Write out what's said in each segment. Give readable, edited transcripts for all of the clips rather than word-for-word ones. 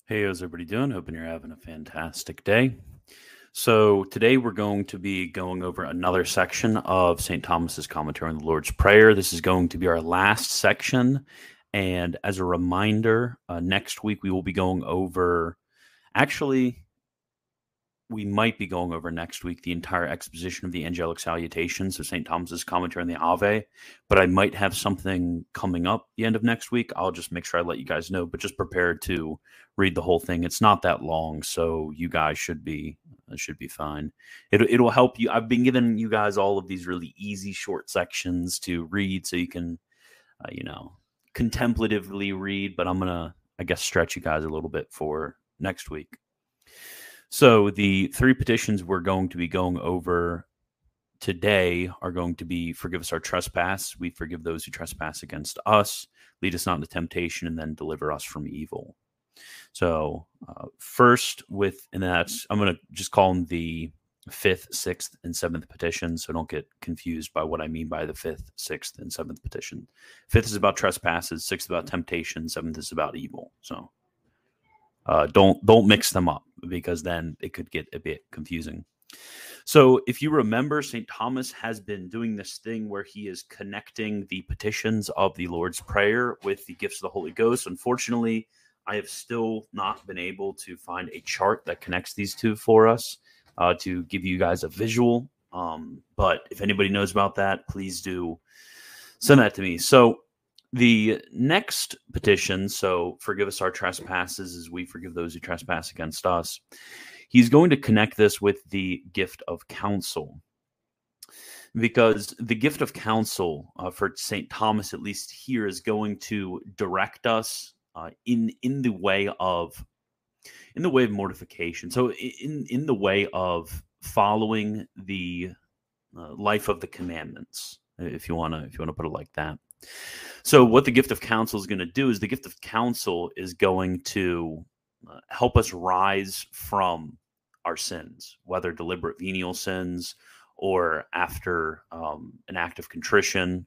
Hey, how's everybody doing? Hoping you're having a fantastic day. So, today we're going to be going over another section of St. Thomas's commentary on the Lord's Prayer. This is going to be our last section. And as a reminder, next week we will be going over, actually, we might be going over next week the entire exposition of the angelic salutations of St. Thomas's commentary on the Ave, but I might have something coming up the end of next week. I'll just make sure I let you guys know, but just prepare to read the whole thing. It's not that long, so you guys should be fine. It'll help you. I've been giving you guys all of these really easy short sections to read so you can contemplatively read, but I'm gonna, I guess, stretch you guys a little bit for next week. So the three petitions we're going to be going over today are going to be: forgive us our trespass, we forgive those who trespass against us, lead us not into temptation, and then deliver us from evil. So first, and that's, I'm going to just call them the fifth, sixth, and seventh petition, so don't get confused by what I mean by the fifth, sixth, and seventh petition. Fifth is about trespasses, sixth about temptation, seventh is about evil. So don't mix them up, because then it could get a bit confusing. So if you remember, St. Thomas has been doing this thing where he is connecting the petitions of the Lord's Prayer with the gifts of the Holy Ghost. Unfortunately, I have still not been able to find a chart that connects these two for us to give you guys a visual. But if anybody knows about that, please do send that to me. So the next petition, so forgive us our trespasses as we forgive those who trespass against us, he's going to connect this with the gift of counsel, because the gift of counsel for St. Thomas, at least here, is going to direct us in the way of mortification. So in the way of following the life of the commandments, if you want to put it like that. So what the gift of counsel is going to do is the gift of counsel is going to help us rise from our sins, whether deliberate venial sins or after an act of contrition,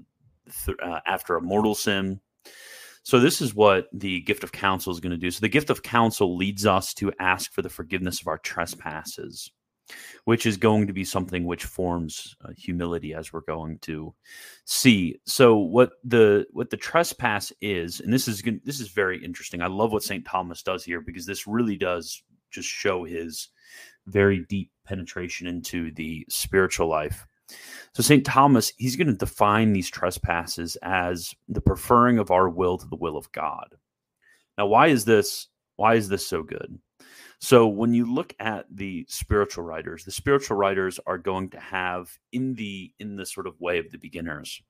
after a mortal sin. So this is what the gift of counsel is going to do. So the gift of counsel leads us to ask for the forgiveness of our trespasses, which is going to be something which forms humility, as we're going to see. So what the trespass is, and this is very interesting. I love what St. Thomas does here, because this really does just show his very deep penetration into the spiritual life. So St. Thomas, he's going to define these trespasses as the preferring of our will to the will of God. Now, why is this so good? So when you look at the spiritual writers are going to have, in the sort of way of the beginners,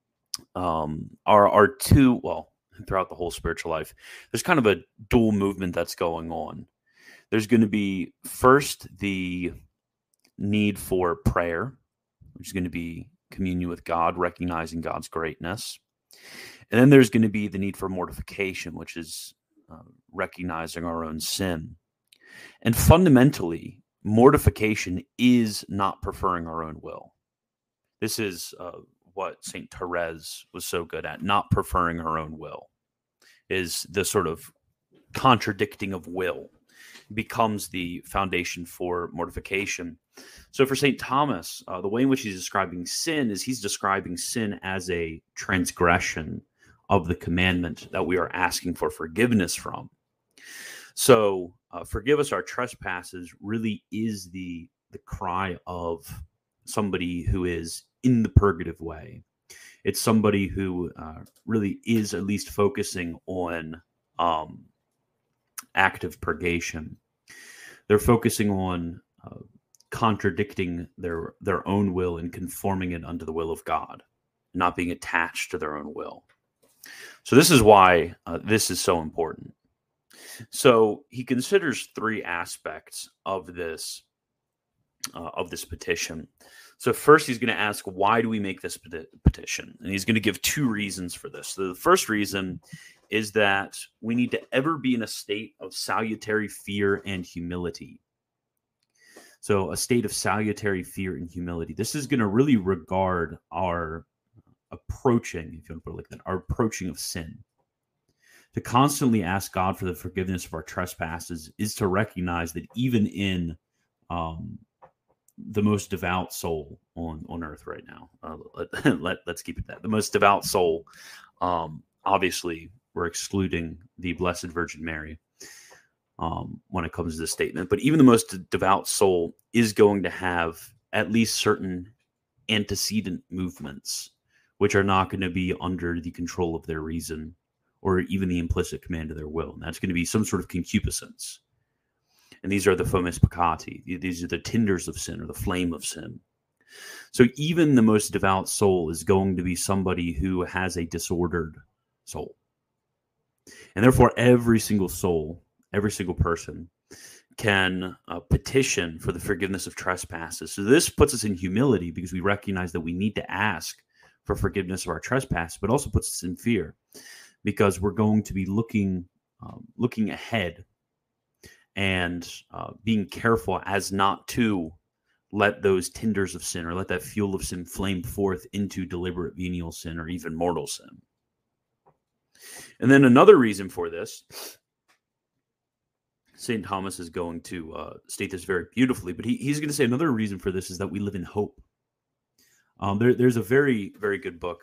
are two, well, throughout the whole spiritual life, there's kind of a dual movement that's going on. There's going to be first the need for prayer, which is going to be communion with God, recognizing God's greatness. And then there's going to be the need for mortification, which is recognizing our own sin. And fundamentally, mortification is not preferring our own will. This is what St. Therese was so good at, not preferring her own will, is the sort of contradicting of will becomes the foundation for mortification. So for St. Thomas, the way in which he's describing sin is he's describing sin as a transgression of the commandment that we are asking for forgiveness from. So forgive us our trespasses really is the cry of somebody who is in the purgative way. It's somebody who really is at least focusing on active purgation. They're focusing on contradicting their own will and conforming it unto the will of God, not being attached to their own will. So this is why this is so important. So he considers three aspects of this petition. So first, he's going to ask, why do we make this petition? And he's going to give two reasons for this. So the first reason is that we need to ever be in a state of salutary fear and humility. So a state of salutary fear and humility. This is going to really regard our approaching, if you want to put it like that, our approaching of sin. To constantly ask God for the forgiveness of our trespasses is to recognize that even in the most devout soul on earth right now, let's keep it that. The most devout soul, obviously, we're excluding the Blessed Virgin Mary when it comes to this statement. But even the most devout soul is going to have at least certain antecedent movements, which are not going to be under the control of their reason or even the implicit command of their will. And that's going to be some sort of concupiscence. And these are the fomes peccati. These are the tinders of sin or the flame of sin. So even the most devout soul is going to be somebody who has a disordered soul. And therefore, every single soul, every single person can petition for the forgiveness of trespasses. So this puts us in humility because we recognize that we need to ask for forgiveness of our trespass, but also puts us in fear because we're going to be looking ahead and being careful as not to let those tinders of sin or let that fuel of sin flame forth into deliberate venial sin or even mortal sin. And then another reason for this, St. Thomas is going to state this very beautifully, but he's going to say another reason for this is that we live in hope. There's a very, very good book.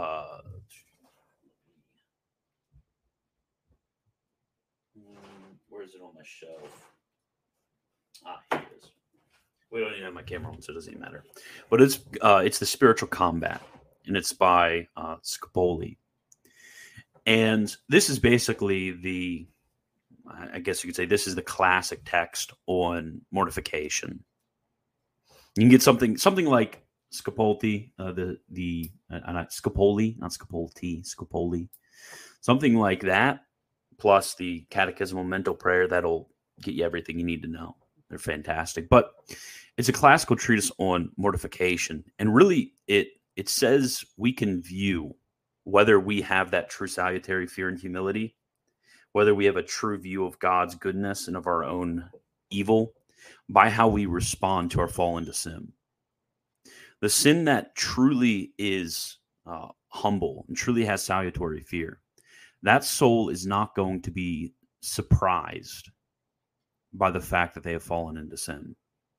Where is it on my shelf? Here it is. We don't even have my camera on, so it doesn't even matter. But it's The Spiritual Combat, and it's by Scopoli. And this is basically I guess you could say this is the classic text on mortification. You can get something like Scopoli, Scopoli, something like that, plus the catechismal mental prayer that'll get you everything you need to know. They're fantastic. But it's a classical treatise on mortification. And really, it says we can view whether we have that true salutary fear and humility, whether we have a true view of God's goodness and of our own evil, by how we respond to our fall into sin. The sin that truly is humble and truly has salutary fear, that soul is not going to be surprised by the fact that they have fallen into sin.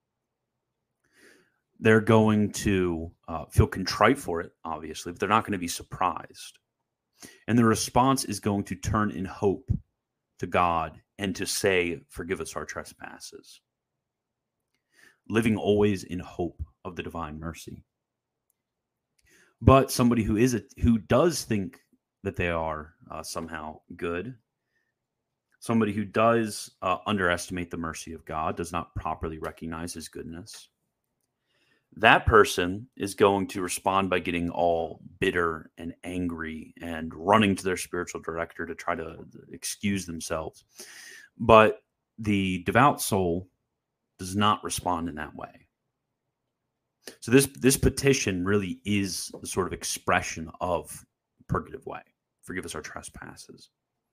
They're going to feel contrite for it, obviously, but they're not going to be surprised. And the response is going to turn in hope to God and to say, forgive us our trespasses. Living always in hope of the divine mercy. But somebody who does think that they are somehow good, somebody who does underestimate the mercy of God, does not properly recognize his goodness, that person is going to respond by getting all bitter and angry and running to their spiritual director to try to excuse themselves. But the devout soul does not respond in that way. So this petition really is the sort of expression of purgative way. Forgive us our trespasses.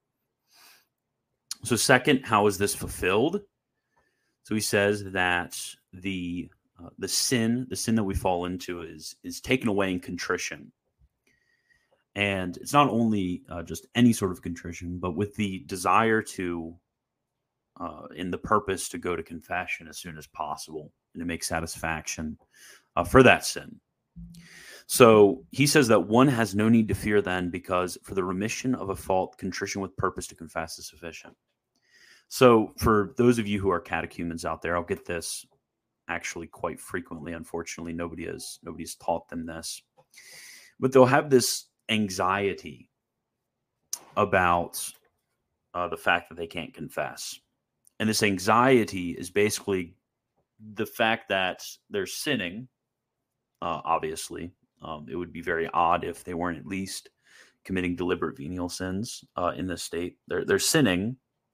So second, how is this fulfilled? So he says that the sin that we fall into is taken away in contrition. And it's not only just any sort of contrition, but with the desire to, in the purpose to go to confession as soon as possible and to make satisfaction for that sin. So he says that one has no need to fear then, because for the remission of a fault, contrition with purpose to confess is sufficient. So for those of you who are catechumens out there, I'll get this actually quite frequently. Unfortunately, nobody's taught them this, but they'll have this anxiety about the fact that they can't confess. And this anxiety is basically the fact that they're sinning. Obviously, it would be very odd if they weren't at least committing deliberate venial sins in this state. They're sinning,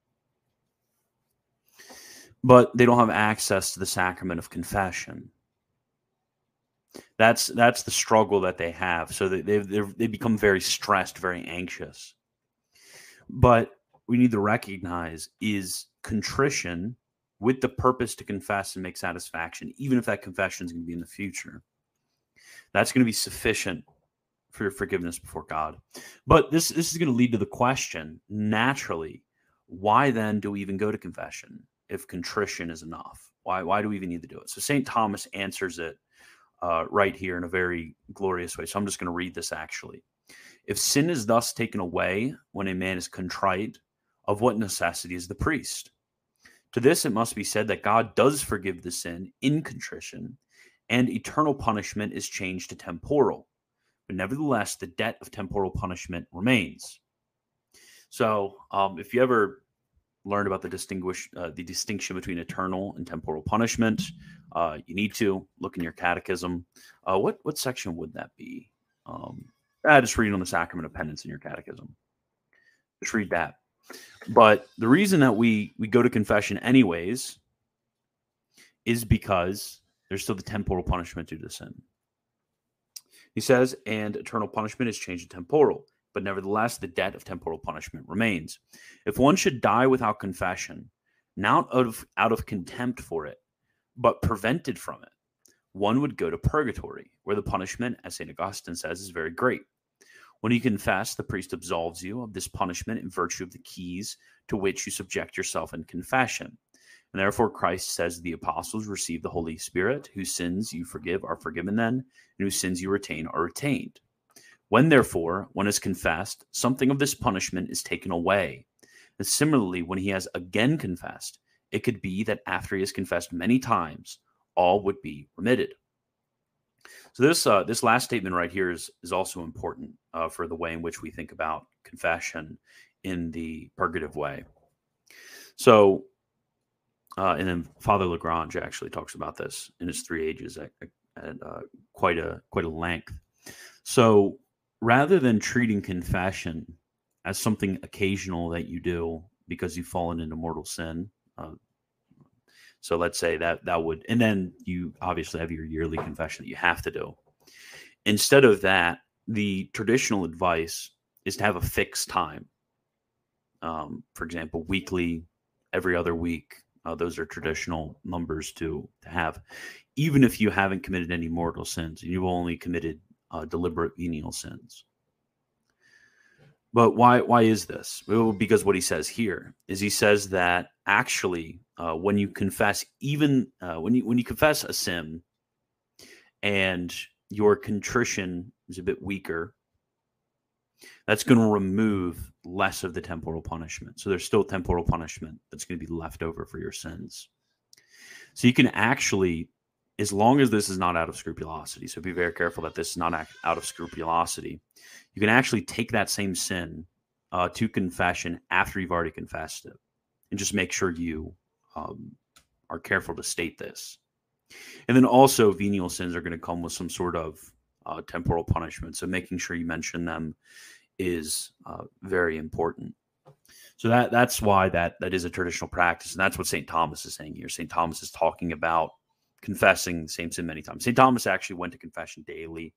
but they don't have access to the sacrament of confession. That's the struggle that they have. So they become very stressed, very anxious. But we need to recognize is contrition with the purpose to confess and make satisfaction, even if that confession is going to be in the future. That's going to be sufficient for your forgiveness before God. But this is going to lead to the question, naturally, why then do we even go to confession if contrition is enough? Why do we even need to do it? So St. Thomas answers it right here in a very glorious way. So I'm just going to read this actually. If sin is thus taken away when a man is contrite, of what necessity is the priest? To this it must be said that God does forgive the sin in contrition, and eternal punishment is changed to temporal. But nevertheless, the debt of temporal punishment remains. So if you ever learned about the distinction between eternal and temporal punishment, you need to look in your catechism. What section would that be? Just read on the sacrament of penance in your catechism. Just read that. But the reason that we go to confession anyways is because there's still the temporal punishment due to sin. He says, and eternal punishment is changed to temporal, but nevertheless, the debt of temporal punishment remains. If one should die without confession, not out of contempt for it, but prevented from it, one would go to purgatory, where the punishment, as St. Augustine says, is very great. When you confess, the priest absolves you of this punishment in virtue of the keys to which you subject yourself in confession. And therefore Christ says the apostles receive the Holy Spirit, whose sins you forgive are forgiven then, and whose sins you retain are retained. When therefore one is confessed, something of this punishment is taken away. And similarly, when he has again confessed, it could be that after he has confessed many times, all would be remitted. So this last statement right here is also important for the way in which we think about confession in the purgative way. So, and then Father Lagrange actually talks about this in his Three Ages at quite a length. So, rather than treating confession as something occasional that you do because you've fallen into mortal sin, so let's say that would, and then you obviously have your yearly confession that you have to do. Instead of that, the traditional advice is to have a fixed time. For example, weekly, every other week. Those are traditional numbers to have, even if you haven't committed any mortal sins and you've only committed deliberate venial sins. But why is this? Well, because what he says here is he says that actually when you confess, even when you confess a sin and your contrition is a bit weaker, that's going to remove less of the temporal punishment. So there's still temporal punishment that's going to be left over for your sins. So you can actually, as long as this is not out of scrupulosity, so be very careful that this is not out of scrupulosity, you can actually take that same sin to confession after you've already confessed it. And just make sure you are careful to state this. And then also venial sins are going to come with some sort of temporal punishment. So making sure you mention them is very important. So that's why that is a traditional practice. And that's what St. Thomas is saying here. St. Thomas is talking about confessing the same sin many times. St. Thomas actually went to confession daily.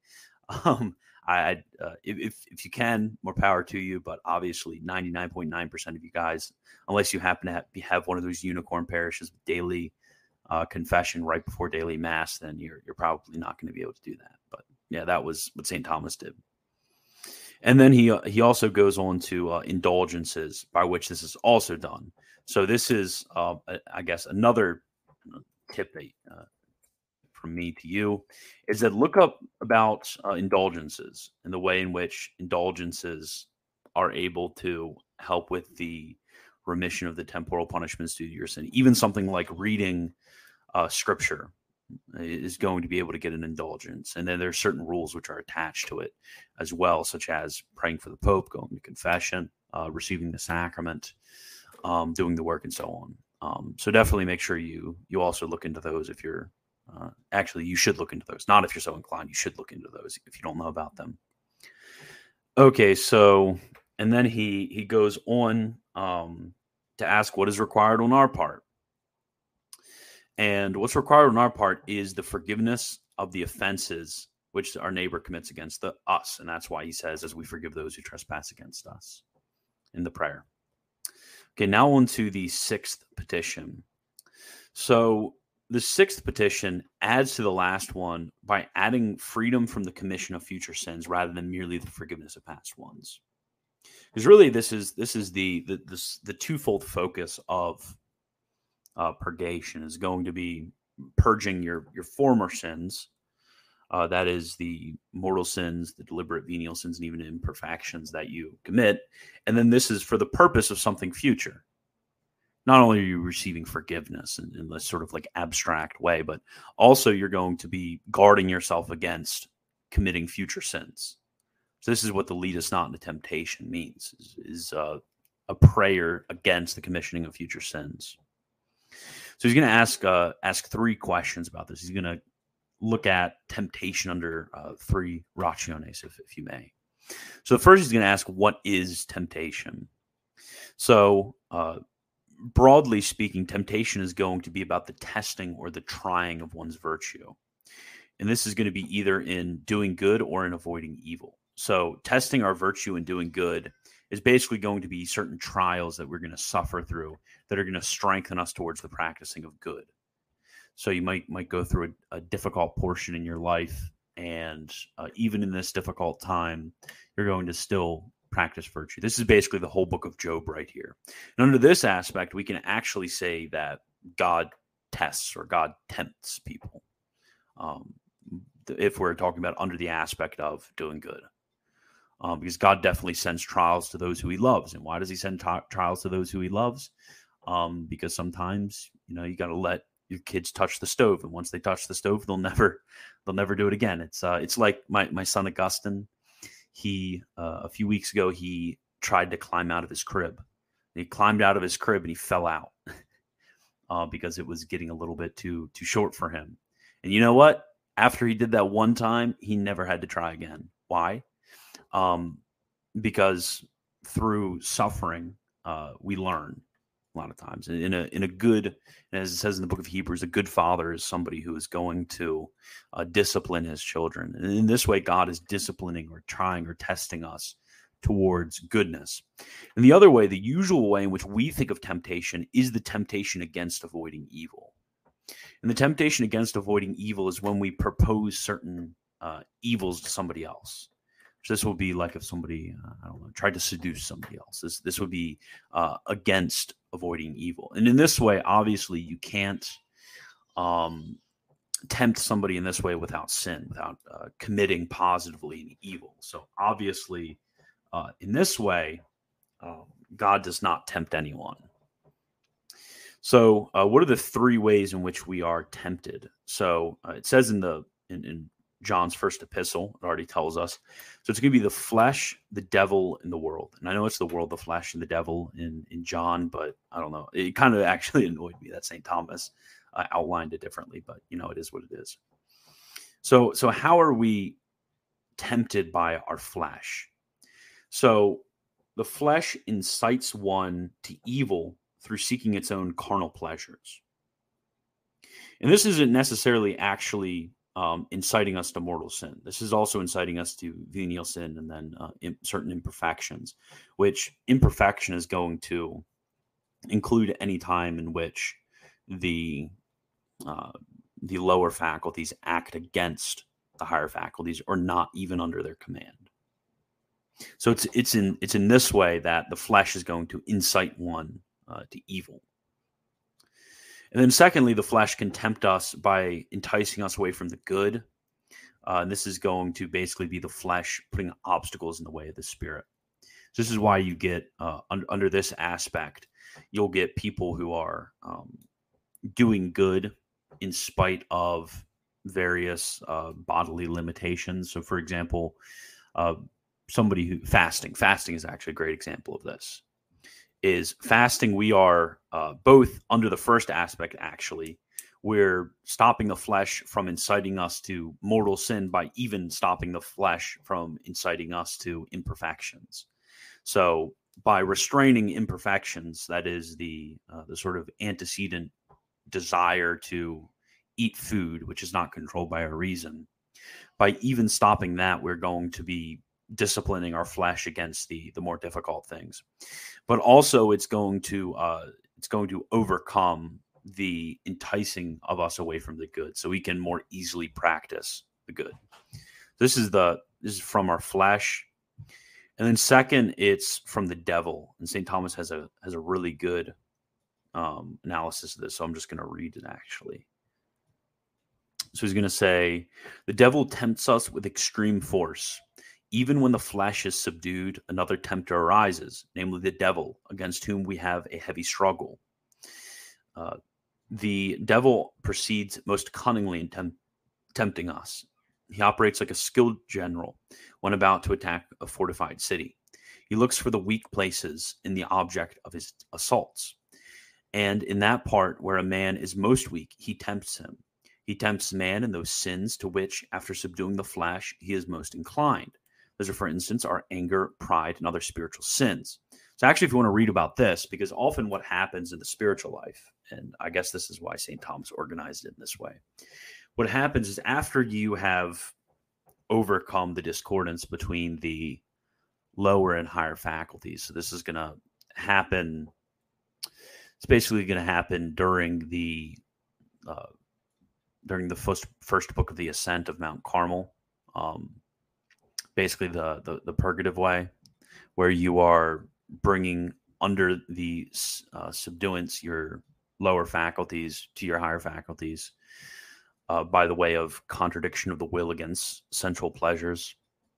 If you can, more power to you. But obviously 99.9% of you guys, unless you happen to have one of those unicorn parishes with daily confession right before daily mass, then you're probably not going to be able to do that. But yeah, that was what St. Thomas did. And then he also goes on to indulgences, by which this is also done. So this is, I guess, another tip from me to you is that look up about indulgences and the way in which indulgences are able to help with the remission of the temporal punishments due to your sin. Even something like reading scripture is going to be able to get an indulgence. And then there's certain rules which are attached to it as well, such as praying for the Pope, going to confession, receiving the sacrament, doing the work, and so on. So definitely make sure you also look into those if you're actually, you should look into those. Not if you're so inclined, you should look into those if you don't know about them. Okay, so, and then he goes on to ask what is required on our part. And what's required on our part is the forgiveness of the offenses which our neighbor commits against us. And that's why he says, as we forgive those who trespass against us in the prayer. Okay, now on to the sixth petition. So the sixth petition adds to the last one by adding freedom from the commission of future sins rather than merely the forgiveness of past ones. Because really, this is the twofold focus of purgation is going to be purging your former sins. That is the mortal sins, the deliberate venial sins, and even imperfections that you commit. And then this is for the purpose of something future. Not only are you receiving forgiveness in this sort of like abstract way, but also you're going to be guarding yourself against committing future sins. So this is what the lead us not into temptation means, is a prayer against the commissioning of future sins. So he's going to ask three questions about this. He's going to look at temptation under three rationes, if you may. So the first, he's going to ask, what is temptation? So broadly speaking, temptation is going to be about the testing or the trying of one's virtue. And this is going to be either in doing good or in avoiding evil. So testing our virtue and doing good is basically going to be certain trials that we're going to suffer through that are going to strengthen us towards the practicing of good. So you might go through a difficult portion in your life, and even in this difficult time, you're going to still practice virtue. This is basically the whole book of Job right here. And under this aspect, we can actually say that God tests or God tempts people, if we're talking about under the aspect of doing good. Because God definitely sends trials to those who he loves. And why does he send trials to those who he loves? Because sometimes, you got to let your kids touch the stove. And once they touch the stove, they'll never do it again. It's like my son, Augustine. He, a few weeks ago, he tried to climb out of his crib. He climbed out of his crib and he fell out because it was getting a little bit too short for him. And you know what? After he did that one time, he never had to try again. Why? Because through suffering, we learn a lot of times. In a good, as it says in the book of Hebrews, a good father is somebody who is going to discipline his children. And in this way, God is disciplining or trying or testing us towards goodness. And the other way, the usual way in which we think of temptation, is the temptation against avoiding evil. And the temptation against avoiding evil is when we propose certain evils to somebody else. So this will be like if somebody, tried to seduce somebody else. This would be against avoiding evil. And in this way, obviously, you can't tempt somebody in this way without sin, without committing positively an evil. So obviously, in this way, God does not tempt anyone. So what are the three ways in which we are tempted? So it says in John's first epistle, it already tells us. So it's going to be the flesh, the devil, and the world. And I know it's the world, the flesh, and the devil in John, but I don't know. It kind of actually annoyed me that St. Thomas outlined it differently, but it is what it is. So how are we tempted by our flesh? So the flesh incites one to evil through seeking its own carnal pleasures. And this isn't necessarily actually inciting us to mortal sin. This is also inciting us to venial sin and then certain imperfections, which imperfection is going to include any time in which the lower faculties act against the higher faculties or not even under their command. So it's in this way that the flesh is going to incite one to evil. And then secondly, the flesh can tempt us by enticing us away from the good. And this is going to basically be the flesh putting obstacles in the way of the spirit. So this is why you get, under this aspect, you'll get people who are doing good in spite of various bodily limitations. So for example, somebody who fasting is actually a great example of this. Is fasting, we are both under the first aspect, actually. We're stopping the flesh from inciting us to mortal sin by even stopping the flesh from inciting us to imperfections. So by restraining imperfections, that is the sort of antecedent desire to eat food, which is not controlled by our reason. By even stopping that, we're going to be disciplining our flesh against the more difficult things. But also it's going to overcome the enticing of us away from the good, so we can more easily practice the good. This is from our flesh. And then second, it's from the devil. And St. Thomas has a really good analysis of this. So I'm just going to read it actually. So he's going to say, the devil tempts us with extreme force. Even when the flesh is subdued, another tempter arises, namely the devil, against whom we have a heavy struggle. The devil proceeds most cunningly in tempting us. He operates like a skilled general when about to attack a fortified city. He looks for the weak places in the object of his assaults. And in that part where a man is most weak, he tempts him. He tempts man in those sins to which, after subduing the flesh, he is most inclined. Those are, for instance, our anger, pride, and other spiritual sins. So actually, if you want to read about this, because often what happens in the spiritual life, and I guess this is why St. Thomas organized it in this way, what happens is after you have overcome the discordance between the lower and higher faculties, so this is going to happen, it's basically going to happen during the first book of the Ascent of Mount Carmel, basically the purgative way, where you are bringing under the subduance your lower faculties to your higher faculties, by the way of contradiction of the will against sensual pleasures.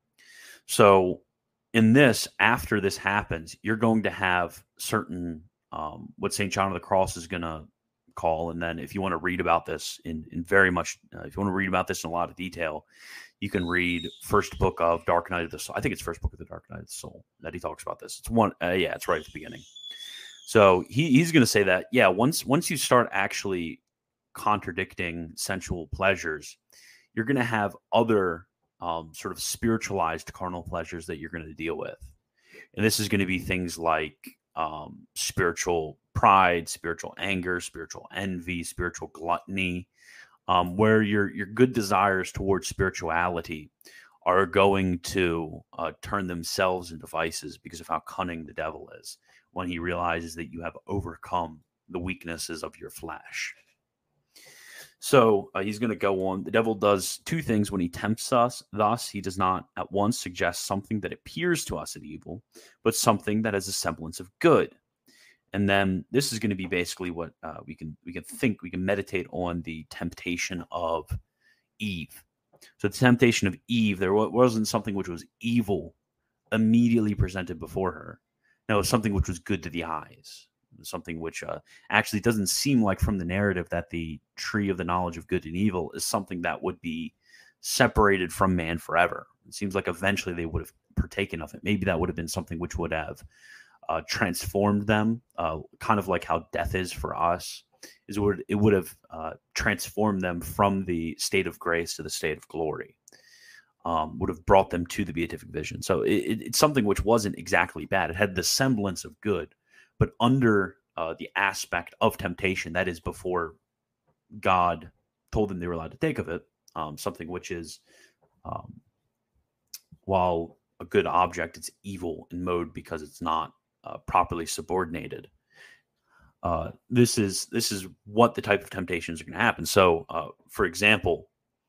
So in this, after this happens, you're going to have certain, what St. John of the Cross is going to call, and then if you want to read about this in very much, if you want to read about this in a lot of detail, you can read first book of Dark Night of the Soul. I think it's first book of the Dark Night of the Soul that he talks about this. It's one, it's right at the beginning. So he's going to say that, once you start actually contradicting sensual pleasures, you're going to have other sort of spiritualized carnal pleasures that you're going to deal with. And this is going to be things like spiritual pride, spiritual anger, spiritual envy, spiritual gluttony, where your good desires towards spirituality are going to turn themselves into vices because of how cunning the devil is when he realizes that you have overcome the weaknesses of your flesh. So he's going to go on. The devil does two things when he tempts us. Thus, he does not at once suggest something that appears to us as evil, but something that has a semblance of good. And then this is going to be basically what we can meditate on the temptation of Eve. So the temptation of Eve, there wasn't something which was evil immediately presented before her. No, it was something which was good to the eyes. Something which actually doesn't seem like from the narrative that the tree of the knowledge of good and evil is something that would be separated from man forever. It seems like eventually they would have partaken of it. Maybe that would have been something which would have transformed them, kind of like how death is for us. It would have transformed them from the state of grace to the state of glory. Would have brought them to the beatific vision. So it's something which wasn't exactly bad. It had the semblance of good, but under the aspect of temptation, that is before God told them they were allowed to take of it, something which is, while a good object, it's evil in mode because it's not properly subordinated. This is what the type of temptations are going to happen. So, for example,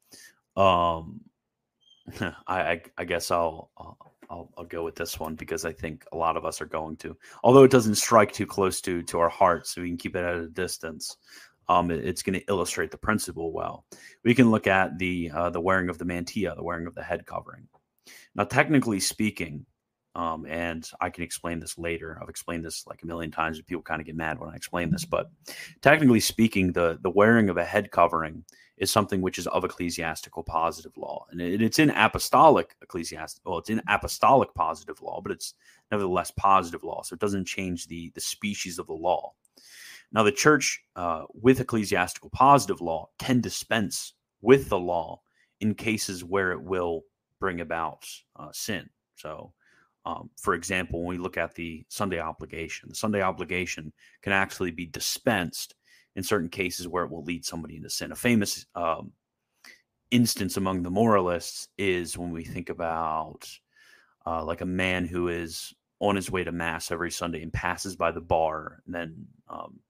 I guess I'll go with this one because I think a lot of us are going to, although it doesn't strike too close to our hearts, so we can keep it at a distance. It's going to illustrate the principle well. We can look at the wearing of the mantilla, the wearing of the head covering. Now, technically speaking, and I can explain this later. I've explained this like a million times, and people kind of get mad when I explain this. But technically speaking, the wearing of a head covering is something which is of ecclesiastical positive law, and it's in apostolic ecclesiastical. Well, it's in apostolic positive law, but it's nevertheless positive law, so it doesn't change the species of the law. Now, the church, with ecclesiastical positive law, can dispense with the law in cases where it will bring about sin. So, for example, when we look at the Sunday obligation can actually be dispensed in certain cases where it will lead somebody into sin. A famous instance among the moralists is when we think about like a man who is on his way to Mass every Sunday and passes by the bar and then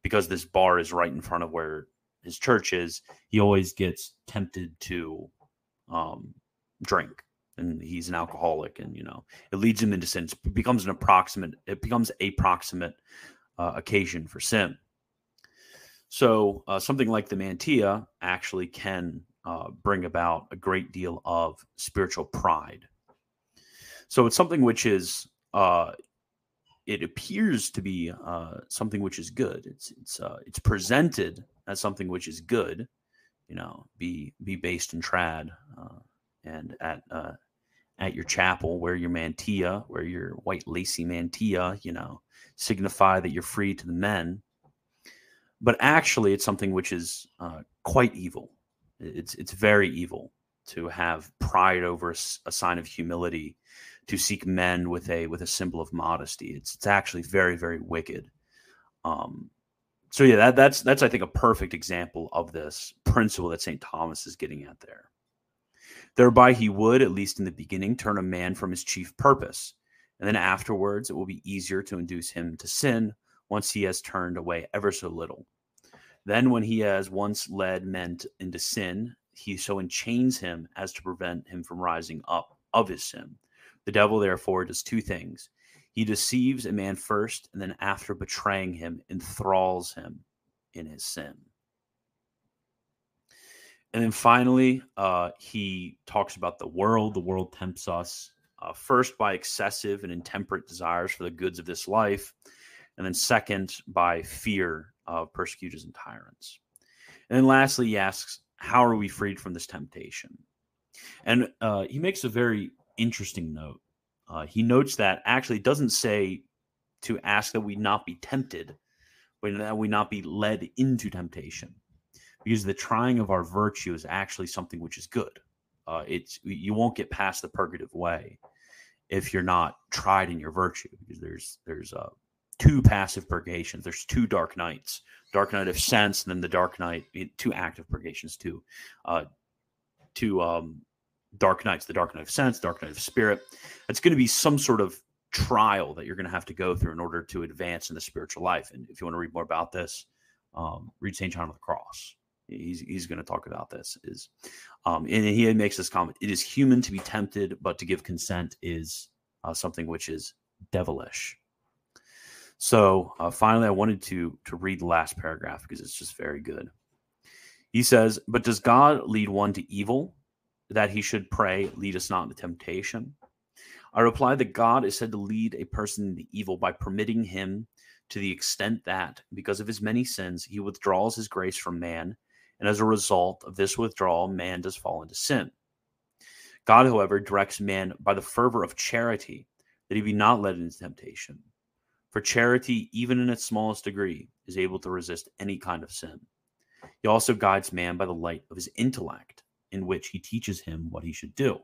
because this bar is right in front of where his church is, he always gets tempted to drink, and he's an alcoholic, and it leads him into sin. It becomes a proximate occasion for sin. So something like the mantilla actually can bring about a great deal of spiritual pride. So it's something which is, it appears to be something which is good. It's presented as something which is good, be based in trad, and at your chapel, wear your mantilla, wear your white lacy mantilla, signify that you're free to the men. But actually, it's something which is quite evil. It's very evil to have pride over a sign of humility, to seek men with a symbol of modesty. It's actually very, very wicked. So yeah, that's I think a perfect example of this principle that St. Thomas is getting at there. Thereby he would, at least in the beginning, turn a man from his chief purpose, and then afterwards it will be easier to induce him to sin once he has turned away ever so little. Then when he has once led men into sin, he so enchains him as to prevent him from rising up of his sin. The devil, therefore, does two things. He deceives a man first, and then after betraying him, enthralls him in his sin. And then finally, he talks about the world. The world tempts us first by excessive and intemperate desires for the goods of this life, and then second by fear of persecutors and tyrants. And then lastly, he asks, how are we freed from this temptation? And he makes a very interesting note. He notes that actually it doesn't say to ask that we not be tempted, but that we not be led into temptation. Because the trying of our virtue is actually something which is good. You won't get past the purgative way if you're not tried in your virtue, because there's two passive purgations. There's two dark nights: dark night of sense, and then the dark night. Two active purgations, two dark nights: the dark night of sense, dark night of spirit. It's going to be some sort of trial that you're going to have to go through in order to advance in the spiritual life. And if you want to read more about this, read St. John of the Cross. He's going to talk about this. And he makes this comment: it is human to be tempted, but to give consent is something which is devilish. So finally, I wanted to read the last paragraph because it's just very good. He says, but does God lead one to evil, that he should pray, lead us not into temptation? I reply that God is said to lead a person into evil by permitting him, to the extent that, because of his many sins, he withdraws his grace from man, and as a result of this withdrawal, man does fall into sin. God, however, directs man by the fervor of charity, that he be not led into temptation. For charity, even in its smallest degree, is able to resist any kind of sin. He also guides man by the light of his intellect, in which he teaches him what he should do.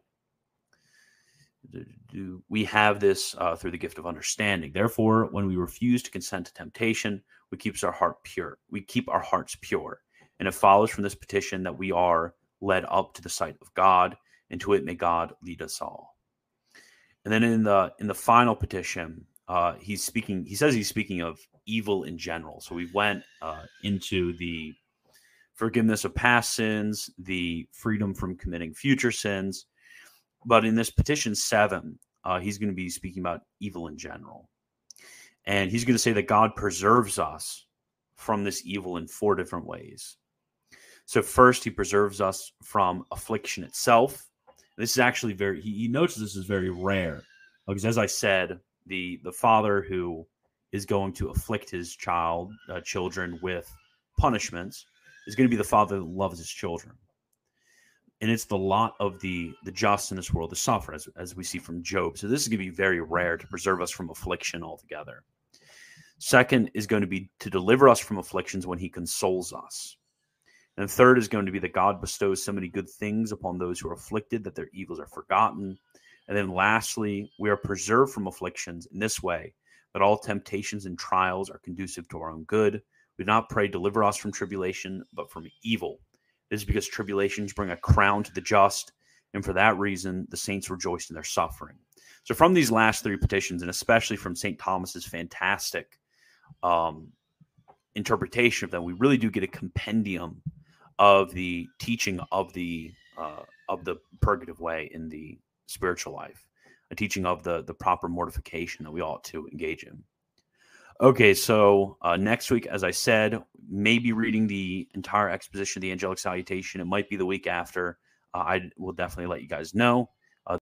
We have this through the gift of understanding. Therefore, when we refuse to consent to temptation, we keep our heart pure. We keep our hearts pure. And it follows from this petition that we are led up to the sight of God, and to it may God lead us all. And then in the final petition, he says he's speaking of evil in general. So we went into the forgiveness of past sins, the freedom from committing future sins. But in this petition 7, he's going to be speaking about evil in general. And he's going to say that God preserves us from this evil in 4 different ways. So first, he preserves us from affliction itself. This is actually he notes this is very rare. Because as I said, the father who is going to afflict his children with punishments is going to be the father that loves his children. And it's the lot of the just in this world to suffer, as we see from Job. So this is going to be very rare, to preserve us from affliction altogether. Second is going to be to deliver us from afflictions when he consoles us. And third is going to be that God bestows so many good things upon those who are afflicted that their evils are forgotten. And then lastly, we are preserved from afflictions in this way, that all temptations and trials are conducive to our own good. We do not pray, deliver us from tribulation, but from evil. This is because tribulations bring a crown to the just, and for that reason, the saints rejoice in their suffering. So from these last 3 petitions, and especially from St. Thomas's fantastic interpretation of them, we really do get a compendium of the teaching of the purgative way in the spiritual life, a teaching of the proper mortification that we ought to engage in. Okay, so next week, as I said, maybe reading the entire exposition of the angelic salutation. It might be the week after. I will definitely let you guys know.